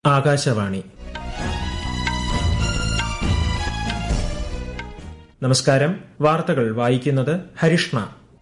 ആകാശവാണി. നമസ്കാരം. വാർത്തകൾ വായിക്കുന്നത് ഹരിഷ്ണ.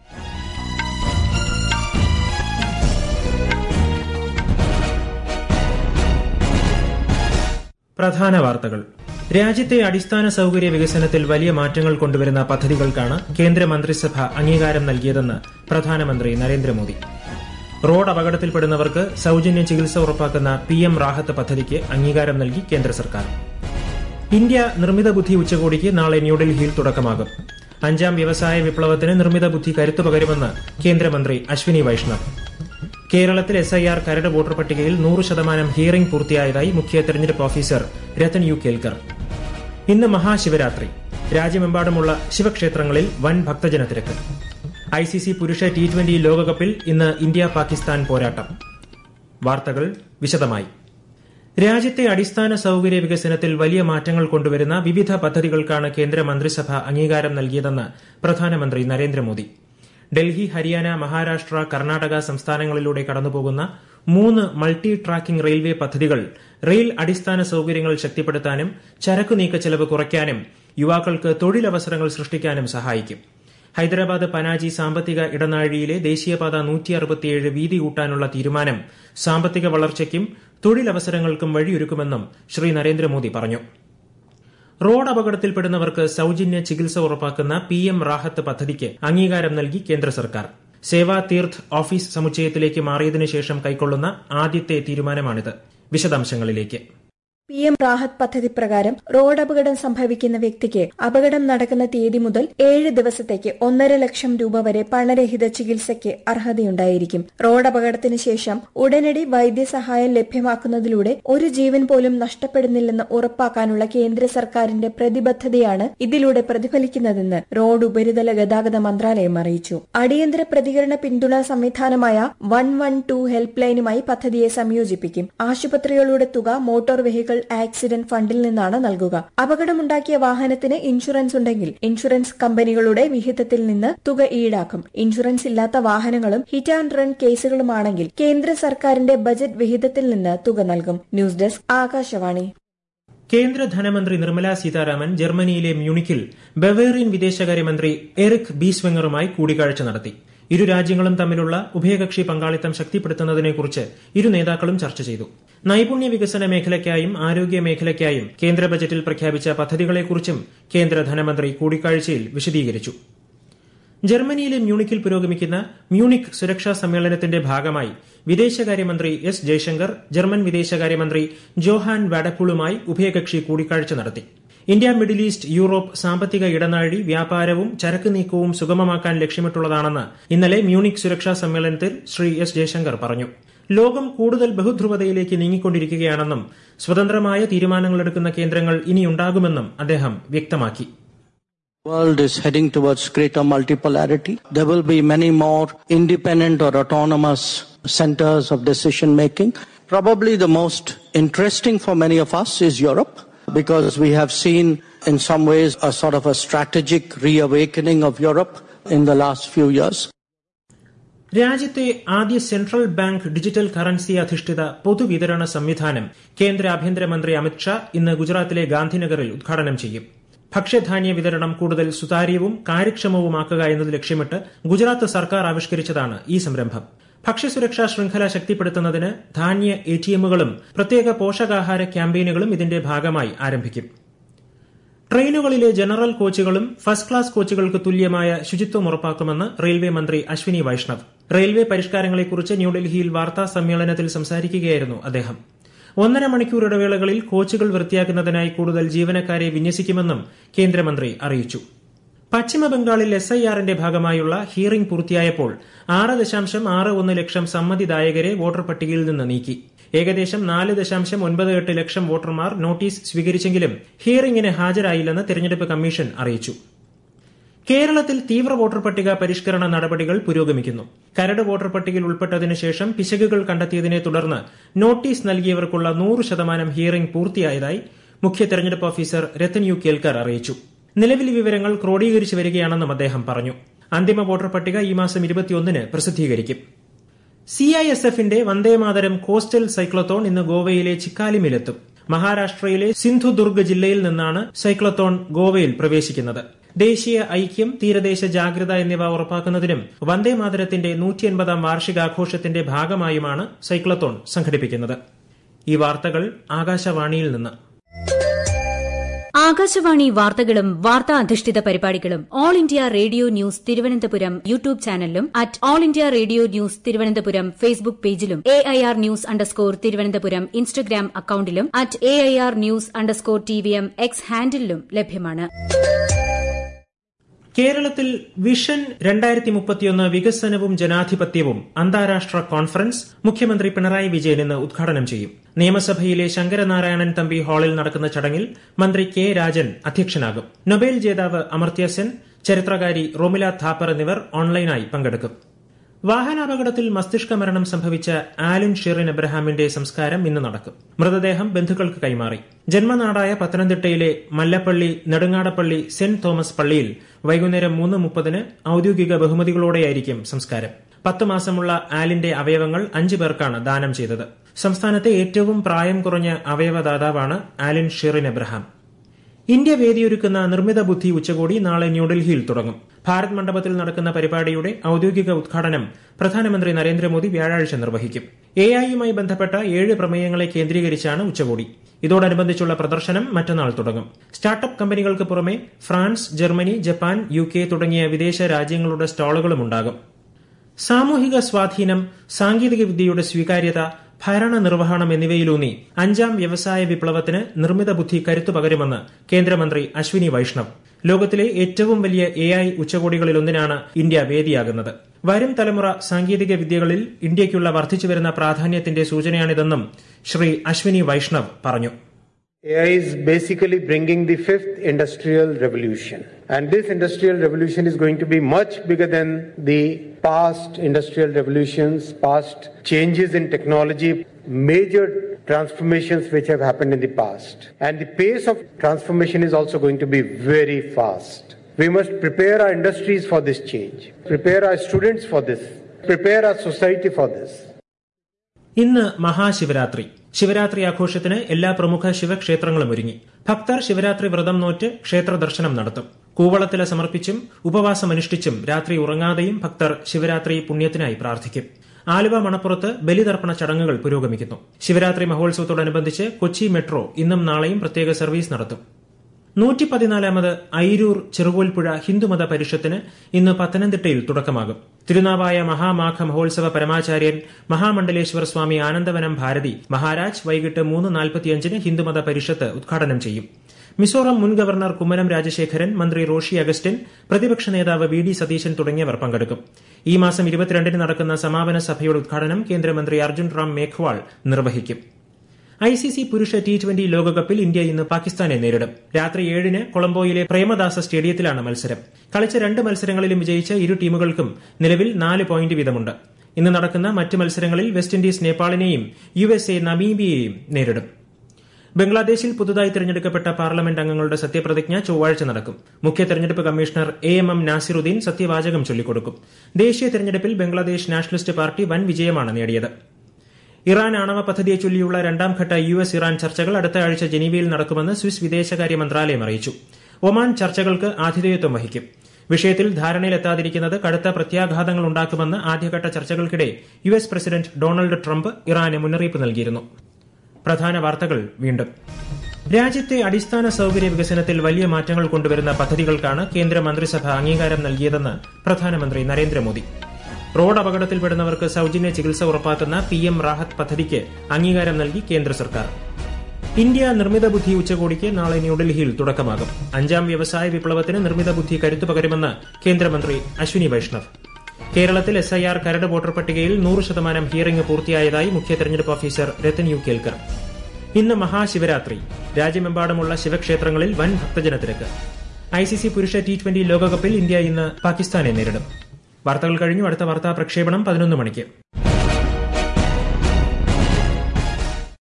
പ്രധാന വാർത്തകൾ. രാജ്യത്തെ അടിസ്ഥാന സൌകര്യ വികസനത്തിൽ വലിയ മാറ്റങ്ങൾ കൊണ്ടുവരുന്ന പദ്ധതികൾക്കാണ് കേന്ദ്ര മന്ത്രിസഭ അംഗീകാരം നൽകിയതെന്ന് പ്രധാനമന്ത്രി നരേന്ദ്രമോദി. റോഡ് അപകടത്തിൽപ്പെടുന്നവർക്ക് സൌജന്യ ചികിത്സ ഉറപ്പാക്കുന്ന PM റാഹത്ത് പദ്ധതിക്ക് അംഗീകാരം നൽകി കേന്ദ്ര സർക്കാർ. ഇന്ത്യ നിർമ്മിത ബുദ്ധി ഉച്ചകോടിക്ക് നാളെ ന്യൂഡൽഹിയിൽ തുടക്കമാകും. 5ാം വ്യവസായ വിപ്ലവത്തിന് നിർമ്മിത ബുദ്ധി കരുത്തു പകരുമെന്ന് കേന്ദ്രമന്ത്രി അശ്വിനി വൈഷ്ണവ്. കേരളത്തിൽ SIR കരട് വോട്ടർ പട്ടികയിൽ 100% ഹിയറിംഗ് പൂർത്തിയായതായി മുഖ്യ തെരഞ്ഞെടുപ്പ് ഓഫീസർ രത്തൻ യു കേൽക്കർ. ഇന്ന് മഹാശിവരാത്രി. രാജ്യമെമ്പാടുമുള്ള ശിവക്ഷേത്രങ്ങളിൽ വൻ ഭക്തജന തിരക്ക്. ICC പുരുഷ T20 ലോകകപ്പിൽ ഇന്ന് ഇന്ത്യ പാകിസ്ഥാൻ പോരാട്ടം. വാർത്തകൾ വിശദമായി. രാജ്യത്തെ അടിസ്ഥാന സൌകര്യ വികസനത്തിൽ വലിയ മാറ്റങ്ങൾ കൊണ്ടുവരുന്ന വിവിധ പദ്ധതികൾക്കാണ് കേന്ദ്ര മന്ത്രിസഭ അംഗീകാരം നൽകിയതെന്ന് പ്രധാനമന്ത്രി നരേന്ദ്രമോദി. ഡൽഹി, ഹരിയാന, മഹാരാഷ്ട്ര, കർണാടക സംസ്ഥാനങ്ങളിലൂടെ കടന്നുപോകുന്ന 3 മൾട്ടി ട്രാക്കിംഗ് റെയിൽവേ പദ്ധതികൾ റെയിൽ അടിസ്ഥാന സൌകര്യങ്ങൾ ശക്തിപ്പെടുത്താനും ചരക്കു നീക്ക ചെലവ് കുറയ്ക്കാനും യുവാക്കൾക്ക് തൊഴിലവസരങ്ങൾ സൃഷ്ടിക്കാനും സഹായിക്കും. ഹൈദരാബാദ് പനാജി സാമ്പത്തിക ഇടനാഴിയിലെ ദേശീയപാത 167 വീതി കൂട്ടാനുള്ള തീരുമാനം സാമ്പത്തിക വളർച്ചയ്ക്കും തൊഴിലവസരങ്ങൾക്കും വഴിയൊരുക്കുമെന്നും ശ്രീ നരേന്ദ്രമോദി പറഞ്ഞു. റോഡ് അപകടത്തിൽപ്പെടുന്നവർക്ക് സൌജന്യ ചികിത്സ ഉറപ്പാക്കുന്ന PM റാഹത്ത് പദ്ധതിക്ക് അംഗീകാരം നൽകി കേന്ദ്ര സർക്കാർ. സേവാ തീർത്ത് ഓഫീസ് സമുച്ചയത്തിലേക്ക് മാറിയതിനു ശേഷം കൈക്കൊള്ളുന്ന ആദ്യത്തെ തീരുമാനമാണിത്. വിശദാംശങ്ങളിലേക്ക്. PM റാഹത്ത് പദ്ധതി പ്രകാരം റോഡ് അപകടം സംഭവിക്കുന്ന വ്യക്തിക്ക് അപകടം നടക്കുന്ന തീയതി മുതൽ 7 ദിവസത്തേക്ക് 1.5 ലക്ഷം രൂപ വരെ പണരഹിത ചികിത്സയ്ക്ക് അർഹതയുണ്ടായിരിക്കും. റോഡ് അപകടത്തിന് ശേഷം ഉടനടി വൈദ്യസഹായം ലഭ്യമാക്കുന്നതിലൂടെ ഒരു ജീവൻ പോലും നഷ്ടപ്പെടുന്നില്ലെന്ന് ഉറപ്പാക്കാനുള്ള കേന്ദ്ര സർക്കാരിന്റെ പ്രതിബദ്ധതയാണ് ഇതിലൂടെ പ്രതിഫലിക്കുന്നതെന്ന് റോഡ് ഉപരിതല ഗതാഗത മന്ത്രാലയം അറിയിച്ചു. അടിയന്തര പ്രതികരണ പിന്തുണാ സംവിധാനമായ 112 ഹെൽപ്പ് ലൈനുമായി പദ്ധതിയെ സംയോജിപ്പിക്കും. ആശുപത്രികളുടെ തുക മോട്ടോർ വെഹിക്കിൾ ആക്സിഡന്റ് ഫണ്ടിൽ നിന്നാണ് നൽകുക. അപകടമുണ്ടാക്കിയ വാഹനത്തിന് ഇൻഷുറൻസ് ഉണ്ടെങ്കിൽ ഇൻഷുറൻസ് കമ്പനികളുടെ വിഹിതത്തിൽ നിന്ന് തുക ഈടാക്കും. ഇൻഷുറൻസ് ഇല്ലാത്ത വാഹനങ്ങളും ഹിറ്റ് ആൻഡ് റൺ കേസുകളുമാണെങ്കിൽ കേന്ദ്ര സർക്കാരിന്റെ ബജറ്റ് വിഹിതത്തിൽ നിന്ന് തുക നൽകും. News desk, Akashvani. കേന്ദ്ര ധനമന്ത്രി നിർമ്മലാ സീതാരാമൻ ജർമ്മനിയിലെ മ്യൂണിക്കിൽ ബവേറിയൻ വിദേശകാര്യമന്ത്രി എറിക് ബീസ്വെങ്ങറുമായി കൂടിക്കാഴ്ച നടത്തി. ഇരു രാജ്യങ്ങളും തമ്മിലുള്ള ഉഭയകക്ഷി പങ്കാളിത്തം ശക്തിപ്പെടുത്തുന്നതിനെക്കുറിച്ച് ഇരു നേതാക്കളും ചർച്ച ചെയ്തു. നൈപുണ്യ വികസന മേഖലയ്ക്കായും ആരോഗ്യ മേഖലയ്ക്കായും കേന്ദ്ര ബജറ്റിൽ പ്രഖ്യാപിച്ച പദ്ധതികളെക്കുറിച്ചും കേന്ദ്ര ധനമന്ത്രി കൂടിക്കാഴ്ചയിൽ വിശദീകരിച്ചു. ജർമ്മനിയിലെ മ്യൂണിക്കിൽ പുരോഗമിക്കുന്ന മ്യൂണിക് സുരക്ഷാ സമ്മേളനത്തിന്റെ ഭാഗമായി വിദേശകാര്യമന്ത്രി S ജയശങ്കർ ജർമ്മൻ വിദേശകാര്യമന്ത്രി ജോഹാൻ വാഡപ്പുളുമായി ഉഭയകക്ഷി കൂടിക്കാഴ്ച നടത്തി. ഇന്ത്യ, മിഡിൽ ഈസ്റ്റ്, യൂറോപ്പ് സാമ്പത്തിക ഇടനാഴി വ്യാപാരവും ചരക്ക് നീക്കവും സുഗമമാക്കാൻ ലക്ഷ്യമിട്ടുള്ളതാണെന്ന് ഇന്നലെ മ്യൂണിക് സുരക്ഷാ സമ്മേളനത്തിൽ ശ്രീ S ജയശങ്കർ പറഞ്ഞു. ലോകം കൂടുതൽ ബഹുധ്രുവതയിലേക്ക് നീങ്ങിക്കൊണ്ടിരിക്കുകയാണെന്നും സ്വതന്ത്രമായ തീരുമാനങ്ങളെടുക്കുന്ന കേന്ദ്രങ്ങൾ ഇനിയുണ്ടാകുമെന്നും അദ്ദേഹം വ്യക്തമാക്കി. The world is heading towards greater multipolarity. There will be many more independent or autonomous centers of decision making. Probably the most interesting for many of us is Europe, because we have seen in some ways a sort of a strategic reawakening of Europe in the last few years. രാജ്യത്തെ ആദ്യ central bank digital currency അധിഷ്ഠിത പൊതുവിതരണ സംവിധാനം കേന്ദ്ര ആഭ്യന്തരമന്ത്രി അമിത് ഷാ ഇന്ന് ഗുജറാത്തിലെ ഗാന്ധിനഗറിൽ ഉദ്ഘാടനം ചെയ്യും. ഭക്ഷ്യധാന്യ വിതരണം കൂടുതൽ സുതാര്യവും കാര്യക്ഷമവുമാക്കുക എന്നത് ലക്ഷ്യമിട്ട് ഗുജറാത്ത് സർക്കാർ ആവിഷ്കരിച്ചതാണ് ഈ സംരംഭം. ഭക്ഷ്യസുരക്ഷാ ശൃംഖല ശക്തിപ്പെടുത്തുന്നതിന് ധാന്യ ATMകളും പ്രത്യേക പോഷകാഹാര ക്യാമ്പയിനുകളും ഇതിന്റെ ഭാഗമായി ആരംഭിക്കും. ട്രെയിനുകളിലെ ജനറൽ കോച്ചുകളും ഫസ്റ്റ് ക്ലാസ് കോച്ചുകൾക്ക് തുല്യമായ ശുചിത്വം ഉറപ്പാക്കുമെന്ന് റെയിൽവേ മന്ത്രി അശ്വിനി വൈഷ്ണവ്. റെയിൽവേ പരിഷ്കാരങ്ങളെക്കുറിച്ച് ന്യൂഡൽഹിയിൽ വാർത്താ സമ്മേളനത്തിൽ സംസാരിക്കുകയായിരുന്നു അദ്ദേഹം. 1.5 മണിക്കൂർ ഇടവേളകളിൽ കോച്ചുകൾ വൃത്തിയാക്കുന്നതിനായി കൂടുതൽ ജീവനക്കാരെ വിന്യസിക്കുമെന്നും കേന്ദ്രമന്ത്രി അറിയിച്ചു. പശ്ചിമബംഗാളിൽ SIRന്റെ ഭാഗമായുള്ള ഹിയറിംഗ് പൂർത്തിയായപ്പോൾ 6.61 ലക്ഷം സമ്മതിദായകരെ വോട്ടർ പട്ടികയിൽ നിന്ന് നീക്കി. ഏകദേശം 4.98 ലക്ഷം വോട്ടർമാർ നോട്ടീസ് സ്വീകരിച്ചെങ്കിലും ഹിയറിംഗിന് ഹാജരായില്ലെന്ന് തെരഞ്ഞെടുപ്പ് കമ്മീഷൻ അറിയിച്ചു. കേരളത്തിൽ തീവ്ര വോട്ടർ പട്ടിക പരിഷ്കരണ നടപടികൾ പുരോഗമിക്കുന്നു. കരട് വോട്ടർ പട്ടികയിൽ ഉൾപ്പെട്ടതിനു ശേഷം പിശകുകൾ കണ്ടെത്തിയതിനെ തുടർന്ന് നോട്ടീസ് നൽകിയവർക്കുള്ള 100% ഹിയറിംഗ് പൂർത്തിയായതായി മുഖ്യ തെരഞ്ഞെടുപ്പ് ഓഫീസർ രത്തൻ യു കേൽക്കർ അറിയിച്ചു. നിലവിലെ വിവരങ്ങൾ ക്രോഡീകരിച്ചു വരികയാണെന്നും അദ്ദേഹം പറഞ്ഞു. അന്തിമ വോട്ടർ പട്ടിക ഈ മാസം 21-ന് പ്രസിദ്ധീകരിക്കും. CISFന്റെ വന്ദേമാതരം കോസ്റ്റൽ സൈക്ലത്തോൺ ഇന്ന് ഗോവയിലെ ചിക്കാലിമിലെത്തും. മഹാരാഷ്ട്രയിലെ സിന്ധുദുർഗ് ജില്ലയിൽ നിന്നാണ് സൈക്ലത്തോൺ ഗോവയിൽ പ്രവേശിക്കുന്നത്. ദേശീയ ഐക്യം, തീരദേശ ജാഗ്രത എന്നിവ ഉറപ്പാക്കുന്നതിനും വന്ദേമാതരത്തിന്റെ 180ാം വാർഷികാഘോഷത്തിന്റെ ഭാഗമായുമാണ് സൈക്ലത്തോൺ സംഘടിപ്പിക്കുന്നത്. ഈ വാർത്തകൾ ആകാശവാണിയിൽ നിന്ന്. ആകാശവാണി വാർത്തകളും വാർത്താ അധിഷ്ഠിത പരിപാടികളും All India Radio News Thiruvananthapuram YouTube ചാനലിലും @All India Radio News Thiruvananthapuram Facebook പേജിലും AIR ന്യൂസ് തിരുവനന്തപുരം ഇൻസ്റ്റഗ്രാം അക്കൌണ്ടിലും @AIR ന്യൂസ് TVM X ഹാൻഡിലും ലഭ്യമാണ്. കേരളത്തിൽ വിഷൻ 2031 വികസനവും ജനാധിപത്യവും അന്താരാഷ്ട്ര കോൺഫറൻസ് മുഖ്യമന്ത്രി പിണറായി വിജയൻ ഇന്ന് ഉദ്ഘാടനം ചെയ്യും. നിയമസഭയിലെ ശങ്കരനാരായണൻ തമ്പി ഹാളിൽ നടക്കുന്ന ചടങ്ങിൽ മന്ത്രി കെ രാജൻ അധ്യക്ഷനാകും. നൊബേൽ ജേതാവ് അമർത്യ സെൻ, ചരിത്രകാരി റോമില ഥാപ്പർ എന്നിവർ ഓൺലൈനായി പങ്കെടുക്കും. വാഹനാപകടത്തിൽ മസ്തിഷ്ക മരണം സംഭവിച്ച ആലൻ ഷെറിൻ എബ്രഹാമിന്റെ സംസ്കാരം ഇന്ന് നടക്കും. മൃതദേഹം ബന്ധുക്കൾക്ക് കൈമാറി. ജന്മനാടായ പത്തനംതിട്ടയിലെ മല്ലപ്പള്ളി നെടുങ്ങാടപ്പള്ളി സെന്റ് തോമസ് പള്ളിയിൽ വൈകുന്നേരം 3:30 ഔദ്യോഗിക ബഹുമതികളോടെയായിരിക്കും സംസ്കാരം. 10 മാസമുള്ള ആലിന്റെ അവയവങ്ങൾ 5 പേർക്കാണ് ദാനം ചെയ്തത്. സംസ്ഥാനത്തെ ഏറ്റവും പ്രായം കുറഞ്ഞ അവയവദാതാവാണ് ആലൻ ഷെറിൻ എബ്രഹാം. ഇന്ത്യ വേദിയൊരുക്കുന്ന നിർമ്മിത ബുദ്ധി ഉച്ചകോടി നാളെ ന്യൂഡൽഹിയിൽ തുടങ്ങും. ഭാരത് മണ്ഡപത്തിൽ നടക്കുന്ന പരിപാടിയുടെ ഔദ്യോഗിക ഉദ്ഘാടനം പ്രധാനമന്ത്രി നരേന്ദ്രമോദി വ്യാഴാഴ്ച നിർവഹിക്കും. AI-യുമായി ബന്ധപ്പെട്ട 7 പ്രമേയങ്ങളെ കേന്ദ്രീകരിച്ചാണ് ഉച്ചകോടി. ഇതോടനുബന്ധിച്ചുള്ള പ്രദർശനം മറ്റന്നാൾ തുടങ്ങും. സ്റ്റാർട്ടപ്പ് കമ്പനികൾക്ക് പുറമെ ഫ്രാൻസ്, ജർമ്മനി, ജപ്പാൻ, UK തുടങ്ങിയ വിദേശ രാജ്യങ്ങളുടെ സ്റ്റാളുകളും ഉണ്ടാകും. സാമൂഹിക സ്വാധീനം, സാങ്കേതിക വിദ്യയുടെ സ്വീകാര്യത, ഭരണ നിർവഹണം എന്നിവയിലൂന്നി 5ാം വ്യവസായ വിപ്ലവത്തിന് നിർമ്മിത ബുദ്ധി കരുത്തു പകരുമെന്ന് കേന്ദ്രമന്ത്രി അശ്വിനി വൈഷ്ണവ്. ലോകത്തിലെ ഏറ്റവും വലിയ AI ഉച്ചകോടികളിലൊന്നിനാണ് ഇന്ത്യ വേദിയാകുന്നത്. വരും തലമുറ സാങ്കേതിക വിദ്യകളിൽ ഇന്ത്യയ്ക്കുള്ള വർദ്ധിച്ചുവരുന്ന പ്രാധാന്യത്തിന്റെ സൂചനയാണിതെന്നും ശ്രീ അശ്വിനി വൈഷ്ണവ് പറഞ്ഞു. AI is basically bringing the 5th industrial revolution. And this industrial revolution is going to be much bigger than the past industrial revolutions, past changes in technology, major transformations which have happened in the past. And the pace of transformation is also going to be very fast. We must prepare our industries for this change, prepare our students for this, prepare our society for this. ഇന്ന് മഹാശിവരാത്രി. ശിവരാത്രി ആഘോഷത്തിന് എല്ലാ പ്രമുഖ ശിവക്ഷേത്രങ്ങളും ഒരുങ്ങി. ഭക്തർ ശിവരാത്രി വ്രതം നോറ്റ് ക്ഷേത്ര ദർശനം നടത്തും. കൂവളത്തില സമർപ്പിച്ചും ഉപവാസമനുഷ്ഠിച്ചും രാത്രി ഉറങ്ങാതെയും ഭക്തർ ശിവരാത്രി പുണ്യത്തിനായി പ്രാർത്ഥിക്കും. ആലുവ മണപ്പുറത്ത് ബലിതർപ്പണ ചടങ്ങുകൾ പുരോഗമിക്കുന്നു. ശിവരാത്രി മഹോത്സവത്തോടനുബന്ധിച്ച് കൊച്ചി മെട്രോ ഇന്നും നാളെയും പ്രത്യേക സർവീസ് നടത്തും. 114ാമത് ഐരൂർ ചെറുകോൽപ്പുഴ ഹിന്ദുമത പരിഷത്തിന് ഇന്ന് പത്തനംതിട്ടയിൽ തുടക്കമാകും. തിരുനാവായ മഹാമാഘ മഹോത്സവ പരമാചാര്യൻ മഹാമണ്ഡലേശ്വര സ്വാമി ആനന്ദവനം ഭാരതി മഹാരാജ് വൈകിട്ട് 3:45 ഹിന്ദുമത പരിഷത്ത് ഉദ്ഘാടനം ചെയ്യും. മിസോറാം മുൻ ഗവർണർ കുമ്മനം രാജശേഖരൻ, മന്ത്രി റോഷി അഗസ്റ്റിൻ, പ്രതിപക്ഷ നേതാവ് VD സതീശൻ തുടങ്ങിയവർ പങ്കെടുക്കും. ഈ മാസം 22 നടക്കുന്ന സമാപന സഭയുടെ ഉദ്ഘാടനം കേന്ദ്രമന്ത്രി അർജുൻ റാം മേഘ്വാൾ നിർവഹിക്കും. ICC പുരുഷ T20 ലോകകപ്പിൽ ഇന്ത്യ ഇന്ന് പാകിസ്ഥാനെ നേരിടും. രാത്രി 7 കൊളംബോയിലെ പ്രേമദാസ സ്റ്റേഡിയത്തിലാണ് മത്സരം. കളിച്ച 2 മത്സരങ്ങളിലും വിജയിച്ച ഇരു ടീമുകൾക്കും നിലവിൽ 4 പോയിന്റ് വീതമുണ്ട്. ഇന്ന് നടക്കുന്ന മറ്റ് മത്സരങ്ങളിൽ വെസ്റ്റ് ഇൻഡീസ് നേപ്പാളിനെയും USA നമീബിയയെയും നേരിടും. ബംഗ്ലാദേശിൽ പുതുതായി തെരഞ്ഞെടുക്കപ്പെട്ട പാർലമെന്റ് അംഗങ്ങളുടെ സത്യപ്രതിജ്ഞ ചൊവ്വാഴ്ച നടക്കും. മുഖ്യ തെരഞ്ഞെടുപ്പ് കമ്മീഷണർ AMM നാസിറുദ്ദീൻ സത്യവാചകം ചൊല്ലിക്കൊടുക്കും. ദേശീയ തെരഞ്ഞെടുപ്പിൽ ബംഗ്ലാദേശ് നാഷണലിസ്റ്റ് പാർട്ടി വൻ വിജയമാണ് നേടിയത്. ഇറാൻ ആണവ പദ്ധതിയെ ചൊല്ലിയുള്ള 2ാം ഘട്ട US ഇറാൻ ചർച്ചകൾ അടുത്ത ആഴ്ച ജനീവയിൽ നടക്കുമെന്ന് സ്വിസ് വിദേശകാര്യ മന്ത്രാലയം അറിയിച്ചു. ഒമാൻ ചർച്ചകൾക്ക് ആതിഥേയത്വം വഹിക്കും. വിഷയത്തിൽ ധാരണയിലെത്താതിരിക്കുന്നത് കടുത്ത പ്രത്യാഘാതങ്ങൾ ഉണ്ടാക്കുമെന്ന് ആദ്യഘട്ട ചർച്ചകൾക്കിടെ US പ്രസിഡന്റ് ഡൊണാൾഡ് ട്രംപ് ഇറാന് മുന്നറിയിപ്പ് നൽകിയിരുന്നു. പ്രധാന വാർത്തകൾ വീണ്ടും. രാജ്യത്തെ അടിസ്ഥാന സൌകര്യ വികസനത്തിൽ വലിയ മാറ്റങ്ങൾ കൊണ്ടുവരുന്ന പദ്ധതികൾക്കാണ് കേന്ദ്ര മന്ത്രിസഭ അംഗീകാരം നൽകിയതെന്ന് പ്രധാനമന്ത്രി നരേന്ദ്രമോദി. റോഡ് അപകടത്തിൽപ്പെടുന്നവർക്ക് സൌജന്യ ചികിത്സ ഉറപ്പാക്കുന്ന PM റാഹത്ത് പദ്ധതിക്ക് അംഗീകാരം നൽകി കേന്ദ്ര സർക്കാർ. ഇന്ത്യ നിർമ്മിത ബുദ്ധി ഉച്ചകോടിക്ക് നാളെ ന്യൂഡൽഹിയിൽ തുടക്കമാകും. 5ാം വ്യവസായ വിപ്ലവത്തിന് നിർമ്മിത ബുദ്ധി കരുത്തു പകരുമെന്ന് കേന്ദ്രമന്ത്രി അശ്വിനി വൈഷ്ണവ്. കേരളത്തിൽ SIR കരട് വോട്ടർ പട്ടികയിൽ 100% ഹിയറിംഗ് പൂർത്തിയായതായി മുഖ്യ തെരഞ്ഞെടുപ്പ് ഓഫീസർ രത്തൻ യു കേൽക്കർ. ഇന്ന് മഹാശിവരാത്രി. രാജ്യമെമ്പാടുമുള്ള ശിവക്ഷേത്രങ്ങളിൽ വൻ ഭക്തജനത്തിരക്ക്. ICC പുരുഷ T20 ലോകകപ്പിൽ ഇന്ത്യ ഇന്ന് പാകിസ്ഥാനെ നേരിടും. വാർത്തകൾ കഴിഞ്ഞു. അടുത്ത വാർത്താ പ്രക്ഷേപണം 11 മണിക്ക്.